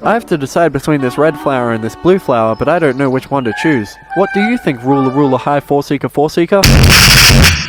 I have to decide between this red flower and this blue flower, but I don't know which one to choose. What do you think, Ruler High Four Seeker?